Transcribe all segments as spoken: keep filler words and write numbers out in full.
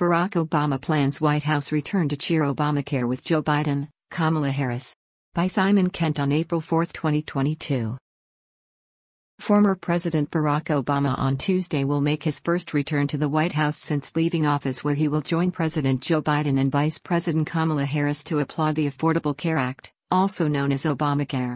Barack Obama plans White House return to cheer Obamacare with Joe Biden, Kamala Harris. By Simon Kent on April fourth, twenty twenty-two. Former President Barack Obama on Tuesday will make his first return to the White House since leaving office, where he will join President Joe Biden and Vice President Kamala Harris to applaud the Affordable Care Act, also known as Obamacare.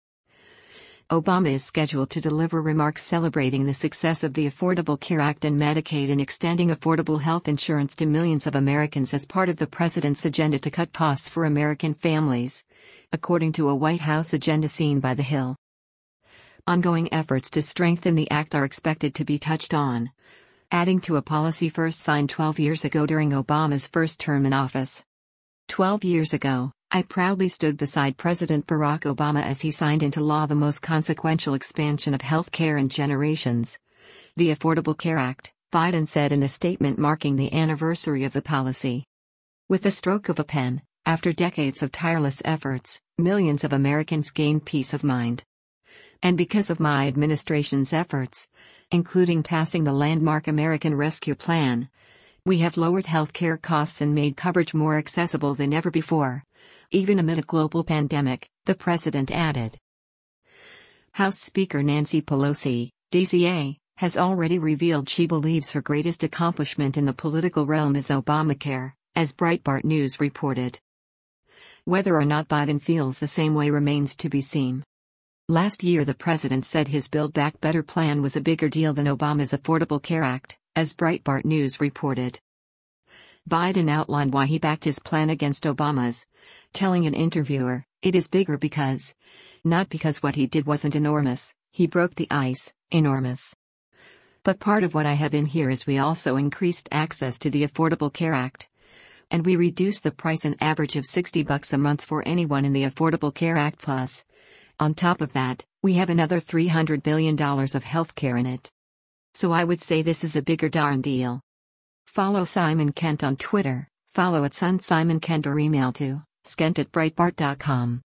Obama is scheduled to deliver remarks celebrating the success of the Affordable Care Act and Medicaid in extending affordable health insurance to millions of Americans as part of the president's agenda to cut costs for American families, according to a White House agenda seen by The Hill. Ongoing efforts to strengthen the act are expected to be touched on, adding to a policy first signed twelve years ago during Obama's first term in office. Twelve years ago, I proudly stood beside President Barack Obama as he signed into law the most consequential expansion of health care in generations, the Affordable Care Act, Biden said in a statement marking the anniversary of the policy. With the stroke of a pen, after decades of tireless efforts, millions of Americans gained peace of mind. And because of my administration's efforts, including passing the landmark American Rescue Plan, we have lowered health care costs and made coverage more accessible than ever before, even amid a global pandemic, the president added. House Speaker Nancy Pelosi, D C A, has already revealed she believes her greatest accomplishment in the political realm is Obamacare, as Breitbart News reported. Whether or not Biden feels the same way remains to be seen. Last year the president said his Build Back Better plan was a bigger deal than Obama's Affordable Care Act, as Breitbart News reported. Biden outlined why he backed his plan against Obama's, telling an interviewer, "It is bigger because, not because what he did wasn't enormous, he broke the ice, enormous. But part of what I have in here is we also increased access to the Affordable Care Act. And we reduced the price an average of sixty bucks a month for anyone in the Affordable Care Act plus. On top of that, we have another three hundred billion dollars of health care in it. So I would say this is a bigger darn deal." Follow Simon Kent on Twitter, follow at Sun Simon Kent or email to skent at breitbart dot com.